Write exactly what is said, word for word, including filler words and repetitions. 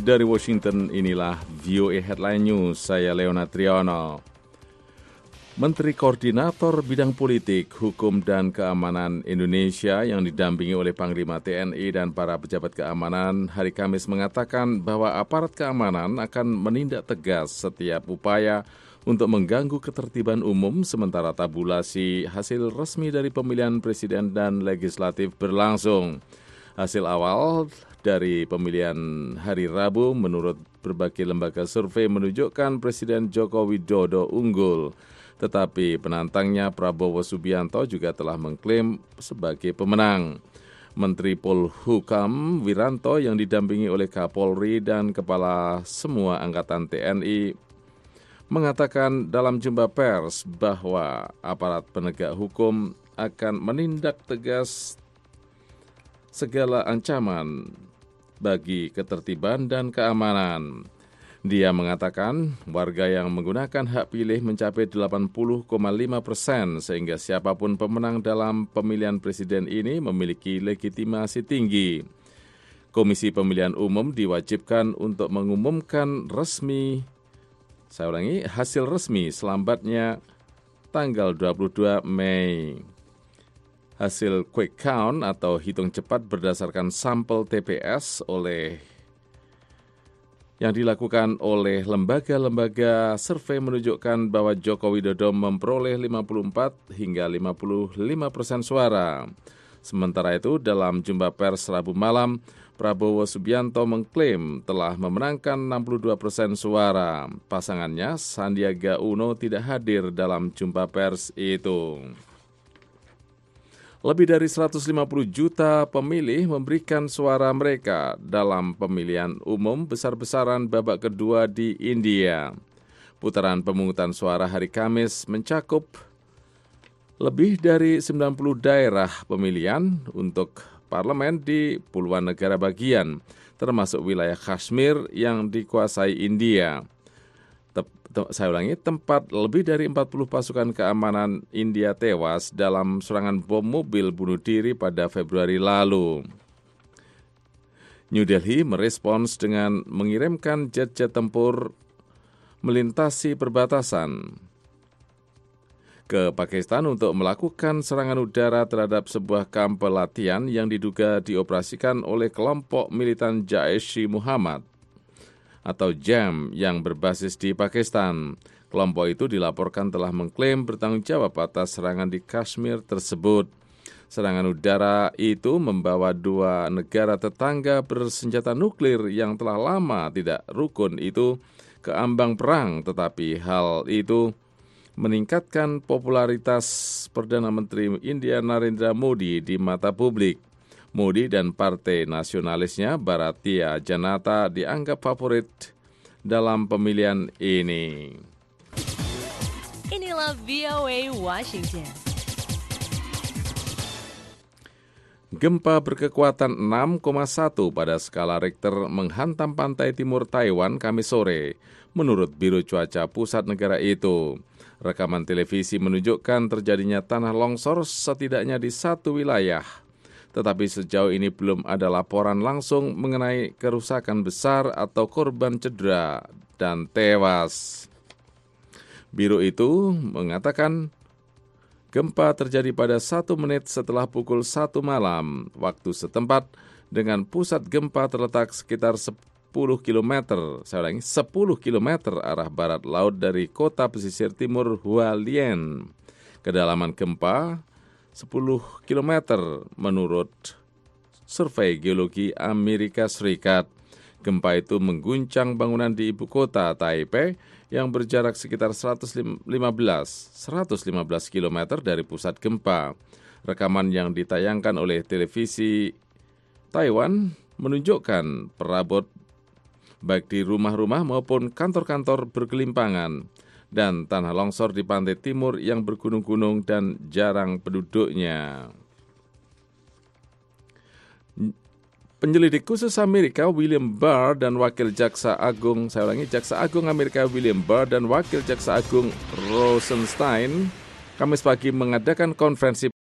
Dari Washington, inilah V O A Headline News, saya Leona Triano. Menteri Koordinator Bidang Politik, Hukum dan Keamanan Indonesia yang didampingi oleh Panglima T N I dan para pejabat keamanan hari Kamis mengatakan bahwa aparat keamanan akan menindak tegas setiap upaya untuk mengganggu ketertiban umum sementara tabulasi hasil resmi dari pemilihan presiden dan legislatif berlangsung. Hasil awal dari pemilihan hari Rabu menurut berbagai lembaga survei menunjukkan Presiden Joko Widodo unggul. Tetapi penantangnya Prabowo Subianto juga telah mengklaim sebagai pemenang. Menteri Polhukam Wiranto yang didampingi oleh Kapolri dan Kepala semua Angkatan T N I mengatakan dalam jumpa pers bahwa aparat penegak hukum akan menindak tegas segala ancaman bagi ketertiban dan keamanan. Dia mengatakan warga yang menggunakan hak pilih mencapai delapan puluh koma lima persen sehingga siapapun pemenang dalam pemilihan presiden ini memiliki legitimasi tinggi. Komisi Pemilihan Umum diwajibkan untuk mengumumkan resmi, saya ulangi, hasil resmi selambatnya tanggal dua puluh dua Mei. Hasil quick count atau hitung cepat berdasarkan sampel T P S oleh yang dilakukan oleh lembaga-lembaga survei menunjukkan bahwa Joko Widodo memperoleh lima puluh empat hingga lima puluh lima persen suara. Sementara itu, dalam jumpa pers Rabu malam, Prabowo Subianto mengklaim telah memenangkan enam puluh dua persen suara. Pasangannya, Sandiaga Uno, tidak hadir dalam jumpa pers itu. Lebih dari seratus lima puluh juta pemilih memberikan suara mereka dalam pemilihan umum besar-besaran babak kedua di India. Putaran pemungutan suara hari Kamis mencakup lebih dari sembilan puluh daerah pemilihan untuk parlemen di puluhan negara bagian, termasuk wilayah Kashmir yang dikuasai India. Saya ulangi, tempat lebih dari empat puluh pasukan keamanan India tewas dalam serangan bom mobil bunuh diri pada Februari lalu. New Delhi merespons dengan mengirimkan jet-jet tempur melintasi perbatasan ke Pakistan untuk melakukan serangan udara terhadap sebuah kamp pelatihan yang diduga dioperasikan oleh kelompok militan Jaish-i-Muhammad atau J A M yang berbasis di Pakistan. Kelompok itu dilaporkan telah mengklaim bertanggung jawab atas serangan di Kashmir tersebut. Serangan udara itu membawa dua negara tetangga bersenjata nuklir yang telah lama tidak rukun itu ke ambang perang, tetapi hal itu meningkatkan popularitas Perdana Menteri India Narendra Modi di mata publik. Modi dan partai nasionalisnya Bharatiya Janata dianggap favorit dalam pemilihan ini. Inilah V O A Washington. Gempa berkekuatan enam koma satu pada skala Richter menghantam pantai timur Taiwan Kamis sore, menurut Biro Cuaca Pusat negara itu. Rekaman televisi menunjukkan terjadinya tanah longsor setidaknya di satu wilayah. Tetapi sejauh ini belum ada laporan langsung mengenai kerusakan besar atau korban cedera dan tewas. Biro itu mengatakan gempa terjadi pada satu menit setelah pukul satu malam waktu setempat dengan pusat gempa terletak sekitar sepuluh kilometer, saya ulangi, sepuluh kilometer arah barat laut dari kota pesisir timur Hualien. Kedalaman gempa sepuluh kilometer menurut survei geologi Amerika Serikat. Gempa itu mengguncang bangunan di ibu kota Taipei yang berjarak sekitar seratus lima belas kilometer dari pusat gempa. Rekaman yang ditayangkan oleh televisi Taiwan menunjukkan perabot baik di rumah-rumah maupun kantor-kantor bergelimpangan dan tanah longsor di pantai timur yang bergunung-gunung dan jarang penduduknya. Penyelidik khusus Amerika William Barr dan Wakil Jaksa Agung, saya ulangi, Jaksa Agung Amerika William Barr dan Wakil Jaksa Agung Rosenstein Kamis pagi mengadakan konferensi